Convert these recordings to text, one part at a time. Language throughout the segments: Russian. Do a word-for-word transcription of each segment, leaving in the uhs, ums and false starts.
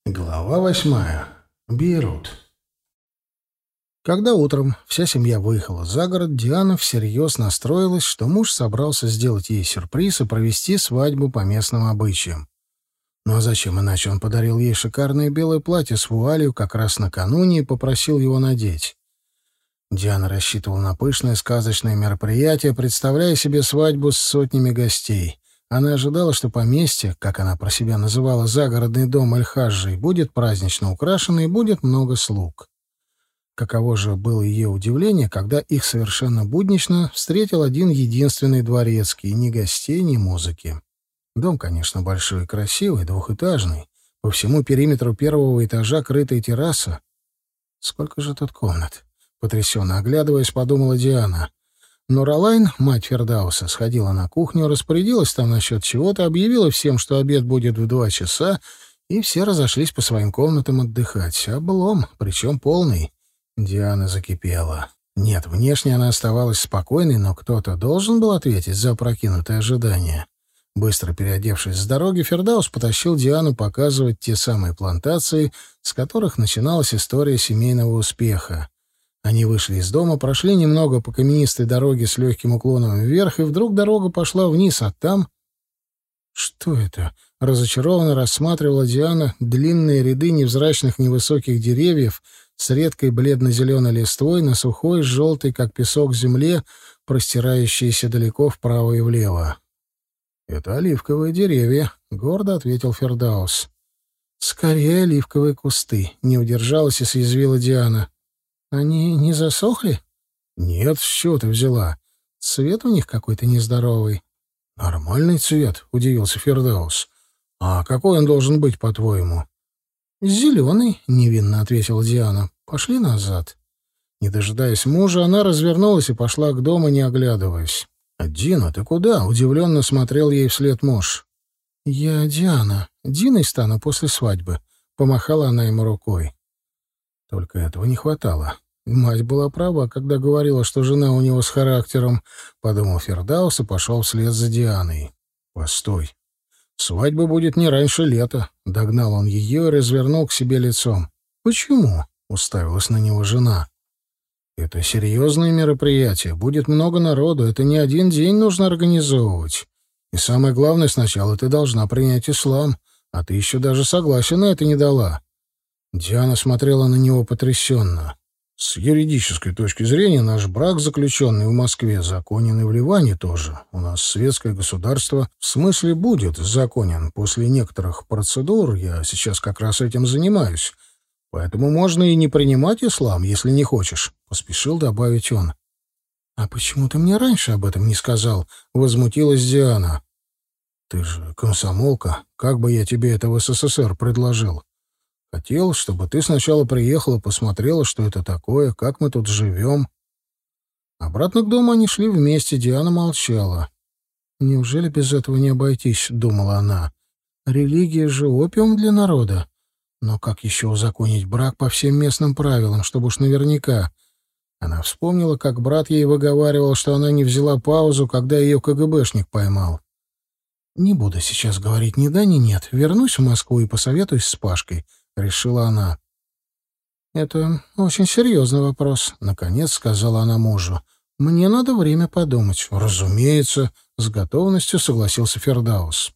Глава восьмая. Бейрут. Когда утром вся семья выехала за город, Диана всерьез настроилась, что муж собрался сделать ей сюрприз и провести свадьбу по местным обычаям. Ну а зачем иначе он подарил ей шикарное белое платье с вуалью как раз накануне и попросил его надеть. Диана рассчитывала на пышное сказочное мероприятие, представляя себе свадьбу с сотнями гостей. Она ожидала, что поместье, как она про себя называла загородный дом Эль-Хаджи, будет празднично украшено и будет много слуг. Каково же было ее удивление, когда их совершенно буднично встретил один единственный дворецкий, ни гостей, ни музыки. Дом, конечно, большой и красивый, двухэтажный. По всему периметру первого этажа крытая терраса. Сколько же тут комнат? Потрясенно оглядываясь, подумала Диана. Но Ролайн, мать Фердауса, сходила на кухню, распорядилась там насчет чего-то, объявила всем, что обед будет в два часа, и все разошлись по своим комнатам отдыхать. Облом, причем полный. Диана закипела. Нет, внешне она оставалась спокойной, но кто-то должен был ответить за опрокинутое ожидание. Быстро переодевшись с дороги, Фердаус потащил Диану показывать те самые плантации, с которых начиналась история семейного успеха. Они вышли из дома, прошли немного по каменистой дороге с легким уклоном вверх, и вдруг дорога пошла вниз, а там... Что это? Разочарованно рассматривала Диана длинные ряды невзрачных невысоких деревьев с редкой бледно-зеленой листвой на сухой, желтой, как песок, земле, простирающейся далеко вправо и влево. «Это оливковые деревья», — гордо ответил Фердаус. «Скорее оливковые кусты», — не удержалась и съязвила Диана. «Они не засохли?» «Нет, с чего ты взяла? Цвет у них какой-то нездоровый». «Нормальный цвет», — удивился Фердаус. «А какой он должен быть, по-твоему?» «Зеленый», — невинно ответила Диана. «Пошли назад». Не дожидаясь мужа, она развернулась и пошла к дому, не оглядываясь. «Дина, ты куда?» — удивленно смотрел ей вслед муж. «Я Диана. Диной стану после свадьбы», — помахала она ему рукой. Только этого не хватало. Мать была права, когда говорила, что жена у него с характером, — подумал Фердаус и пошел вслед за Дианой. «Постой. Свадьба будет не раньше лета», — догнал он ее и развернул к себе лицом. «Почему?» — уставилась на него жена. «Это серьезное мероприятие. Будет много народу. Это не один день нужно организовывать. И самое главное, сначала ты должна принять ислам, а ты еще даже согласия на это не дала». Диана смотрела на него потрясенно. «С юридической точки зрения наш брак, заключенный в Москве, законен и в Ливане тоже. У нас светское государство в смысле будет законен. После некоторых процедур, я сейчас как раз этим занимаюсь. Поэтому можно и не принимать ислам, если не хочешь», — поспешил добавить он. «А почему ты мне раньше об этом не сказал?» — возмутилась Диана. «Ты же комсомолка. Как бы я тебе это в СССР предложил? Хотел, чтобы ты сначала приехала, посмотрела, что это такое, как мы тут живем». Обратно к дому они шли вместе, Диана молчала. «Неужели без этого не обойтись?» — думала она. «Религия же опиум для народа. Но как еще узаконить брак по всем местным правилам, чтобы уж наверняка?» Она вспомнила, как брат ей выговаривал, что она не взяла паузу, когда ее КГБшник поймал. «Не буду сейчас говорить ни да, ни нет. Вернусь в Москву и посоветуюсь с Пашкой», — решила она. «Это очень серьезный вопрос», — наконец сказала она мужу. «Мне надо время подумать». «Разумеется», — с готовностью согласился Фердаус.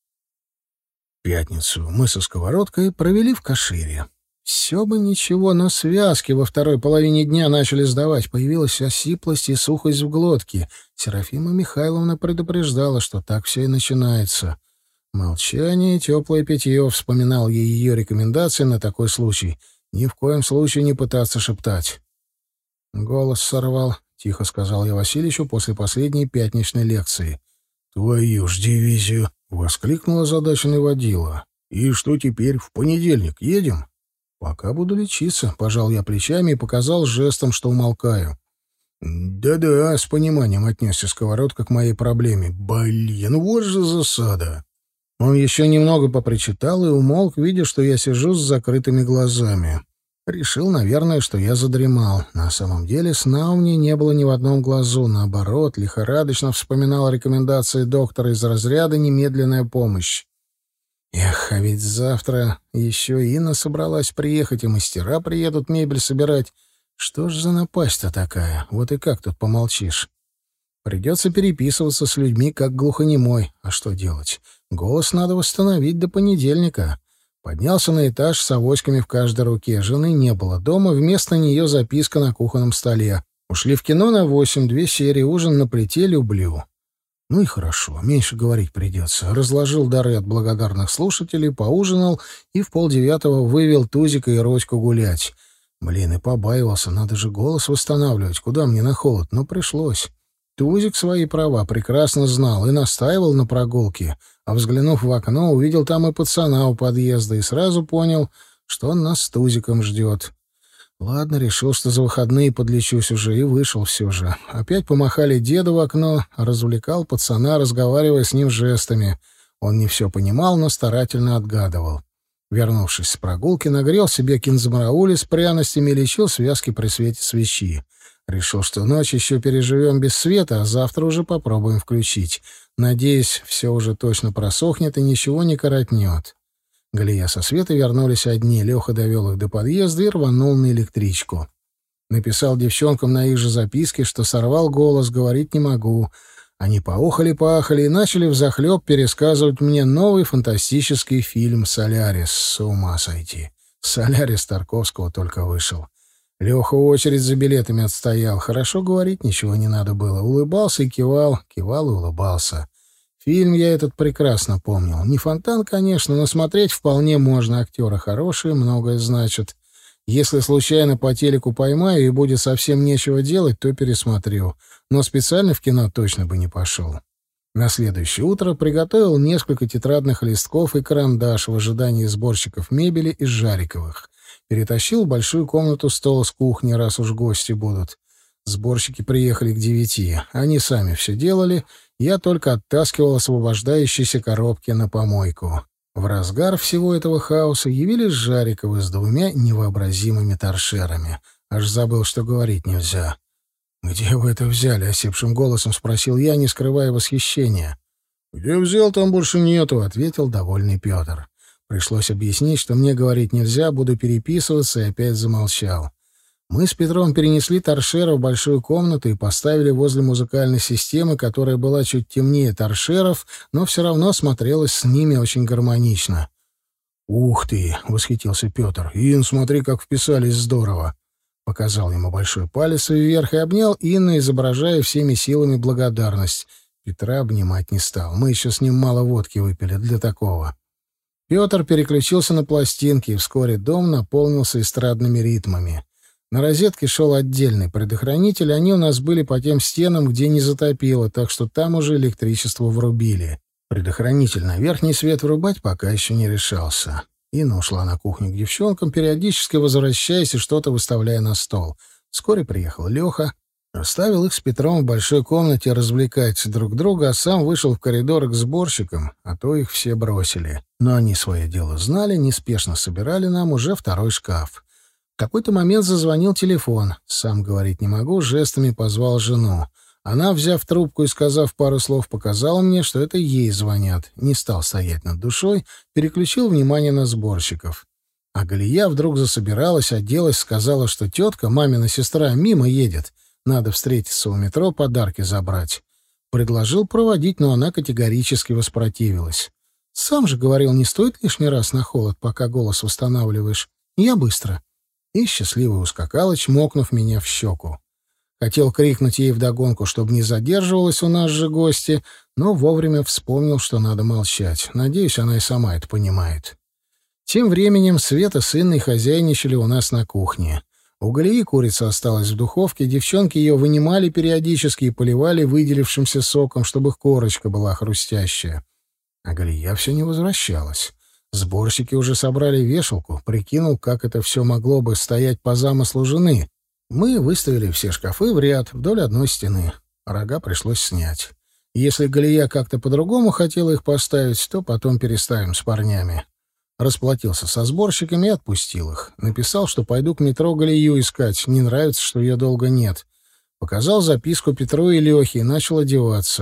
Пятницу мы со сковородкой провели в Кашире. Все бы ничего, но связки во второй половине дня начали сдавать. Появилась осиплость и сухость в глотке. Серафима Михайловна предупреждала, что так все и начинается. Молчание и теплое питье, вспоминал ей ее рекомендации на такой случай. Ни в коем случае не пытаться шептать. «Голос сорвал», — тихо сказал я Васильичу после последней пятничной лекции. «Твою ж дивизию!» — воскликнул озадаченный водила. «И что теперь? В понедельник едем?» «Пока буду лечиться», — пожал я плечами и показал жестом, что умолкаю. «Да-да», — с пониманием отнесся сковородка к моей проблеме. «Блин, вот же засада!» Он еще немного попричитал и умолк, видя, что я сижу с закрытыми глазами. Решил, наверное, что я задремал. На самом деле сна у меня не было ни в одном глазу. Наоборот, лихорадочно вспоминал рекомендации доктора из разряда «немедленная помощь». Эх, а ведь завтра еще Инна собралась приехать, и мастера приедут мебель собирать. Что ж за напасть-то такая? Вот и как тут помолчишь? Придется переписываться с людьми, как глухонемой. А что делать? Голос надо восстановить до понедельника. Поднялся на этаж с авоськами в каждой руке. Жены не было дома, вместо нее записка на кухонном столе. Ушли в кино на восемь, две серии, ужин на плите, люблю. Ну и хорошо, меньше говорить придется. Разложил дары от благодарных слушателей, поужинал и в полдевятого вывел Тузика и Родьку гулять. Блин, и побаивался, надо же голос восстанавливать, куда мне на холод, но пришлось. Тузик свои права прекрасно знал и настаивал на прогулке, а, взглянув в окно, увидел там и пацана у подъезда и сразу понял, что он нас с Тузиком ждет. Ладно, решил, что за выходные подлечусь уже, и вышел все же. Опять помахали деду в окно, развлекал пацана, разговаривая с ним жестами. Он не все понимал, но старательно отгадывал. Вернувшись с прогулки, нагрел себе кинзмараули с пряностями и лечил связки при свете свечи. Решил, что ночь еще переживем без света, а завтра уже попробуем включить. Надеюсь, все уже точно просохнет и ничего не коротнет. Галия со Светой вернулись одни. Леха довел их до подъезда и рванул на электричку. Написал девчонкам на их же записке, что сорвал голос, говорить не могу. Они поохали-поахали и начали взахлеб пересказывать мне новый фантастический фильм «Солярис». С ума сойти. «Солярис» Тарковского только вышел. Леха очередь за билетами отстоял. Хорошо говорить ничего не надо было. Улыбался и кивал, кивал и улыбался. Фильм я этот прекрасно помнил. Не фонтан, конечно, но смотреть вполне можно. Актеры хорошие, многое значит. Если случайно по телеку поймаю и будет совсем нечего делать, то пересмотрю. Но специально в кино точно бы не пошел. На следующее утро приготовил несколько тетрадных листков и карандаш в ожидании сборщиков мебели из Жариковых. Перетащил в большую комнату стол с кухни, раз уж гости будут. Сборщики приехали к девяти. Они сами все делали, я только оттаскивал освобождающиеся коробки на помойку. В разгар всего этого хаоса явились Жариковы с двумя невообразимыми торшерами. Аж забыл, что говорить нельзя. «Где вы это взяли?» — осипшим голосом спросил я, не скрывая восхищения. «Где взял, там больше нету», — ответил довольный Петр. Пришлось объяснить, что мне говорить нельзя, буду переписываться, и опять замолчал. Мы с Петром перенесли торшеров в большую комнату и поставили возле музыкальной системы, которая была чуть темнее торшеров, но все равно смотрелась с ними очень гармонично. «Ух ты!» — восхитился Петр. «Ин, смотри, как вписались здорово!» Показал ему большой палец вверх и обнял Инну, изображая всеми силами благодарность. Петра обнимать не стал. Мы еще с ним мало водки выпили для такого. Петр переключился на пластинки, и вскоре дом наполнился эстрадными ритмами. На розетке шел отдельный предохранитель, они у нас были по тем стенам, где не затопило, так что там уже электричество врубили. Предохранитель на верхний свет врубать пока еще не решался. Инна ушла на кухню к девчонкам, периодически возвращаясь и что-то выставляя на стол. Вскоре приехал Леха, оставил их с Петром в большой комнате развлекать друг друга, а сам вышел в коридор к сборщикам, а то их все бросили. Но они свое дело знали, неспешно собирали нам уже второй шкаф. В какой-то момент зазвонил телефон. Сам говорить не могу, жестами позвал жену. Она, взяв трубку и сказав пару слов, показала мне, что это ей звонят. Не стал стоять над душой, переключил внимание на сборщиков. А Галия вдруг засобиралась, оделась, сказала, что тетка, мамина сестра, мимо едет. Надо встретиться у метро, подарки забрать. Предложил проводить, но она категорически воспротивилась. Сам же говорил, не стоит лишний раз на холод, пока голос восстанавливаешь. Я быстро. И счастливо ускакала, чмокнув меня в щеку. Хотел крикнуть ей вдогонку, чтобы не задерживалась у нас же гости, но вовремя вспомнил, что надо молчать. Надеюсь, она и сама это понимает. Тем временем Света с Инной хозяйничали у нас на кухне. У Галии курица осталась в духовке, девчонки ее вынимали периодически и поливали выделившимся соком, чтобы их корочка была хрустящая. А Галия все не возвращалась. Сборщики уже собрали вешалку, прикинул, как это все могло бы стоять по замыслу жены. Мы выставили все шкафы в ряд вдоль одной стены. Рога пришлось снять. Если Галия как-то по-другому хотела их поставить, то потом переставим с парнями. Расплатился со сборщиками и отпустил их. Написал, что пойду к метро Галию искать, не нравится, что ее долго нет. Показал записку Петру и Лехе и начал одеваться.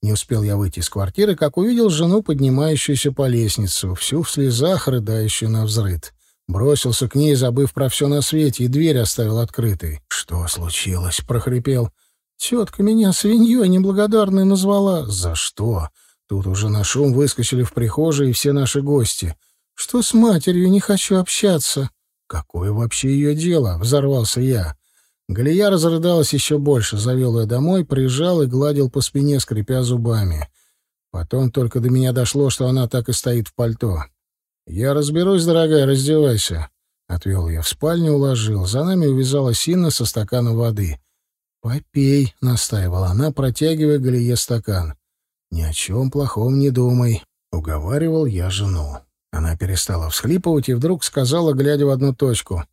Не успел я выйти из квартиры, как увидел жену, поднимающуюся по лестницу, всю в слезах, рыдающую навзрыд. Бросился к ней, забыв про все на свете, и дверь оставил открытой. «Что случилось?» — прохрипел. «Тетка меня свиньей неблагодарной назвала». «За что?» Тут уже на шум выскочили в прихожей и все наши гости. «Что с матерью? Не хочу общаться». «Какое вообще ее дело?» — взорвался я. Галия разрыдалась еще больше, завел ее домой, прижал и гладил по спине, скрипя зубами. Потом только до меня дошло, что она так и стоит в пальто. «Я разберусь, дорогая, раздевайся». Отвел ее в спальню, уложил. За нами увязалась Инна со стаканом воды. «Попей», — настаивала она, протягивая Галие стакан. «Ни о чем плохом не думай», — уговаривал я жену. Она перестала всхлипывать и вдруг сказала, глядя в одну точку.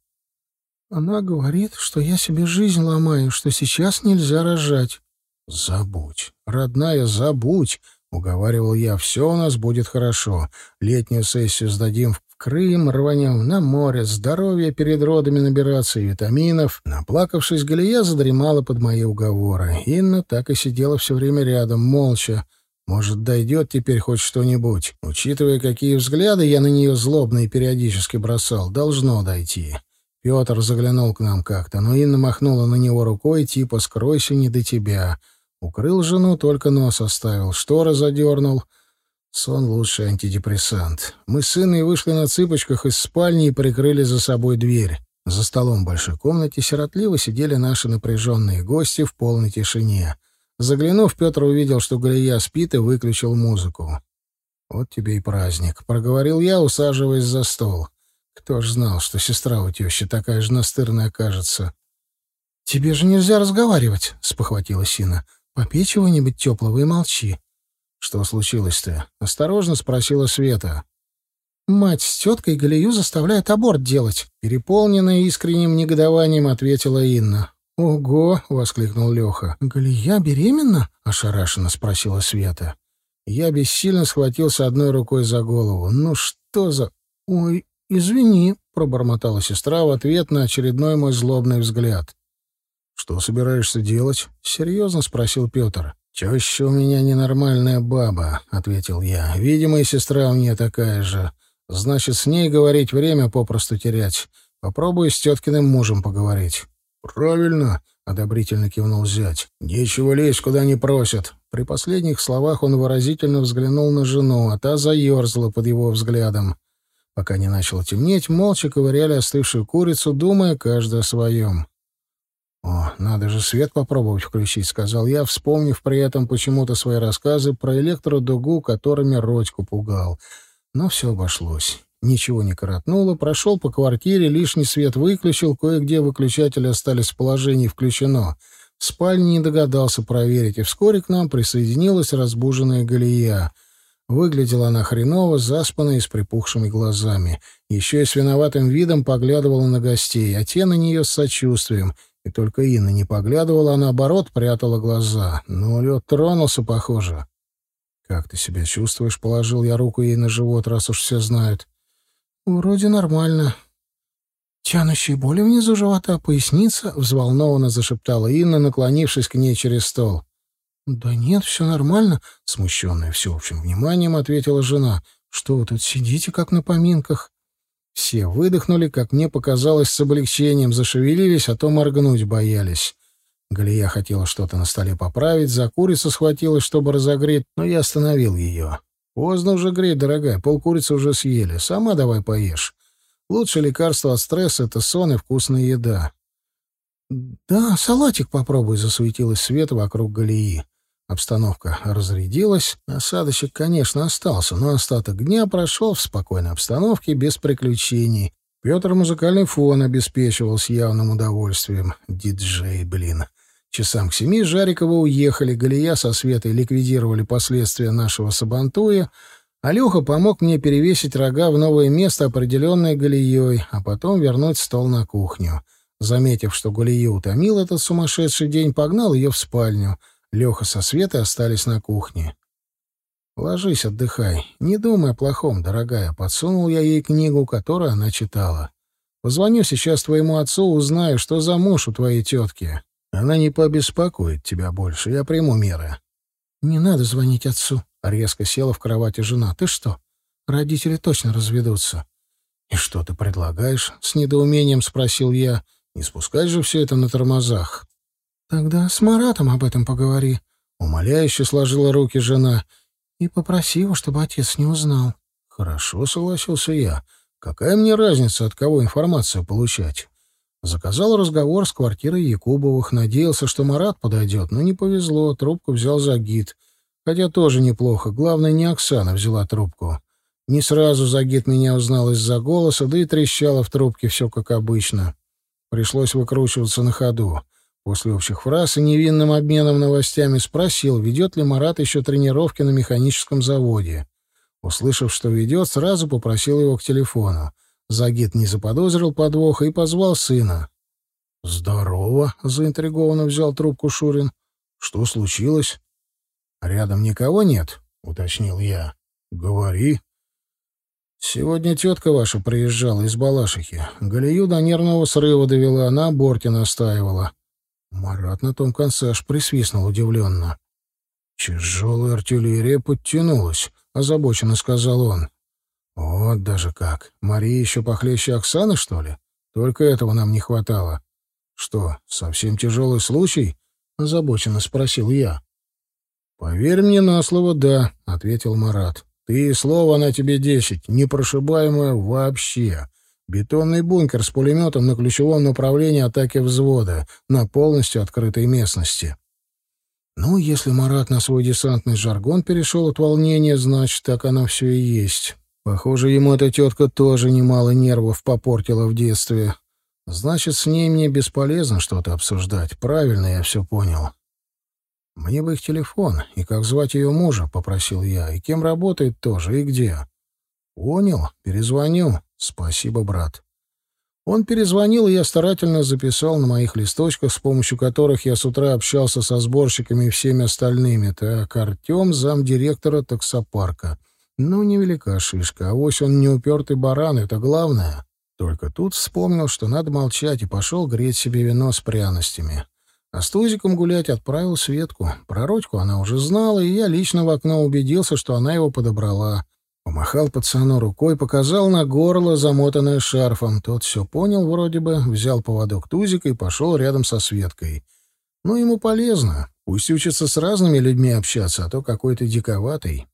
«Она говорит, что я себе жизнь ломаю, что сейчас нельзя рожать». «Забудь, родная, забудь», — уговаривал я. «Все у нас будет хорошо. Летнюю сессию сдадим в Крым, рванем на море, здоровье перед родами набираться и витаминов». Наплакавшись, Галия задремала под мои уговоры. Инна так и сидела все время рядом, молча. Может, дойдет теперь хоть что-нибудь. Учитывая, какие взгляды я на нее злобные периодически бросал, должно дойти. Петр заглянул к нам как-то, но Инна махнула на него рукой, типа «скройся, не до тебя». Укрыл жену, только нос оставил, шторы задернул. Сон — лучший антидепрессант. Мы с Инной вышли на цыпочках из спальни и прикрыли за собой дверь. За столом в большой комнате сиротливо сидели наши напряженные гости в полной тишине. Заглянув, Петр увидел, что Галия спит, и выключил музыку. «Вот тебе и праздник», — проговорил я, усаживаясь за стол. Кто ж знал, что сестра у тещи такая же настырная окажется. «Тебе же нельзя разговаривать», — спохватилась Инна. «Попей чего-нибудь теплого и молчи». «Что случилось-то?» — осторожно спросила Света. «Мать с теткой Галию заставляют аборт делать», — переполненная искренним негодованием ответила Инна. «Ого!» — воскликнул Леха. «Галия беременна?» — ошарашенно спросила Света. Я бессильно схватился одной рукой за голову. «Ну что за... Ой, извини», — пробормотала сестра в ответ на очередной мой злобный взгляд. «Что собираешься делать?» — серьезно спросил Петр. «Теща у меня ненормальная баба», — ответил я. «Видимо, и сестра у нее такая же. Значит, с ней говорить время попросту терять. Попробую с теткиным мужем поговорить». «Правильно», — одобрительно кивнул зять. «Нечего лезть, куда не просят». При последних словах он выразительно взглянул на жену, а та заерзала под его взглядом. Пока не начало темнеть, молча ковыряли остывшую курицу, думая каждый о своем. «О, надо же свет попробовать включить», — сказал я, вспомнив при этом почему-то свои рассказы про электродугу, которыми Родьку пугал. Но все обошлось. Ничего не коротнуло, прошел по квартире, лишний свет выключил, кое-где выключатели остались в положении «включено». В спальне не догадался проверить, и вскоре к нам присоединилась разбуженная Галия. Выглядела она хреново, заспанная и с припухшими глазами. Еще и с виноватым видом поглядывала на гостей, а те на нее с сочувствием. И только Инна не поглядывала, а наоборот прятала глаза. Ну, лед тронулся, похоже. «Как ты себя чувствуешь?» — положил я руку ей на живот, раз уж все знают. «Вроде нормально». «Тянущие боли внизу живота, поясница?» — взволнованно зашептала Инна, наклонившись к ней через стол. «Да нет, все нормально», — смущенная всеобщим вниманием ответила жена. «Что вы тут сидите, как на поминках?» Все выдохнули, как мне показалось, с облегчением, зашевелились, а то моргнуть боялись. Галия хотела что-то на столе поправить, за курицу схватилась, чтобы разогреть, но я остановил ее. «Поздно уже греть, дорогая, полкурицы уже съели. Сама давай поешь. Лучшее лекарство от стресса — это сон и вкусная еда». «Да, салатик попробуй», — засуетилась Света вокруг Галии. Обстановка разрядилась. Осадочек, конечно, остался, но остаток дня прошел в спокойной обстановке, без приключений. Петр музыкальный фон обеспечивал с явным удовольствием. Диджей, блин. Часам к семи Жарикова уехали, Галия со Светой ликвидировали последствия нашего сабантуя, а Леха помог мне перевесить рога в новое место, определенное Галией, а потом вернуть стол на кухню. Заметив, что Галию утомил этот сумасшедший день, погнал ее в спальню. Леха со Светой остались на кухне. «Ложись, отдыхай. Не думай о плохом, дорогая», — подсунул я ей книгу, которую она читала. «Позвоню сейчас твоему отцу, узнаю, что за муж у твоей тетки. Она не побеспокоит тебя больше, я приму меры». «Не надо звонить отцу», — резко села в кровати жена. «Ты что? Родители точно разведутся». «И что ты предлагаешь?» — с недоумением спросил я. «Не спускать же все это на тормозах». «Тогда с Маратом об этом поговори», — умоляюще сложила руки жена. «И попроси его, чтобы отец не узнал». «Хорошо», — согласился я. «Какая мне разница, от кого информацию получать?» Заказал разговор с квартирой Якубовых, надеялся, что Марат подойдет, но не повезло, трубку взял Загит. Хотя тоже неплохо, главное, не Оксана взяла трубку. Не сразу Загит меня узнал из-за голоса, да и трещало в трубке все как обычно. Пришлось выкручиваться на ходу. После общих фраз и невинным обменом новостями спросил, ведет ли Марат еще тренировки на механическом заводе. Услышав, что ведет, сразу попросил его к телефону. Загит не заподозрил подвоха и позвал сына. «Здорово», — заинтригованно взял трубку Шурин. «Что случилось?» «Рядом никого нет?» — уточнил я. «Говори». «Сегодня тетка ваша приезжала из Балашихи. Галию до нервного срыва довела, на аборте настаивала». Марат на том конце аж присвистнул удивленно. «Тяжелая артиллерия подтянулась», — озабоченно сказал он. «Вот даже как. Мария еще похлеще Оксаны, что ли? Только этого нам не хватало». «Что, совсем тяжелый случай?» — озабоченно спросил я. «Поверь мне на слово, да», — ответил Марат. «Ты и слово, она тебе десять, непрошибаемая вообще. Бетонный бункер с пулеметом на ключевом направлении атаки взвода на полностью открытой местности». Ну, если Марат на свой десантный жаргон перешел от волнения, значит, так оно все и есть. Похоже, ему эта тетка тоже немало нервов попортила в детстве. Значит, с ней мне бесполезно что-то обсуждать. Правильно я все понял. «Мне бы их телефон, и как звать ее мужа», — попросил я. «И кем работает тоже, и где?» «Понял. Перезвоню. Спасибо, брат». Он перезвонил, и я старательно записал на моих листочках, с помощью которых я с утра общался со сборщиками и всеми остальными. Так, Артем, замдиректора таксопарка. Ну, невелика шишка, авось он не упертый баран, это главное. Только тут вспомнил, что надо молчать, и пошел греть себе вино с пряностями. А с Тузиком гулять отправил Светку. Про Родьку она уже знала, и я лично в окно убедился, что она его подобрала. Помахал пацану рукой, показал на горло, замотанное шарфом. Тот все понял вроде бы, взял поводок Тузика и пошел рядом со Светкой. Ну, ему полезно. Пусть учится с разными людьми общаться, а то какой-то диковатый.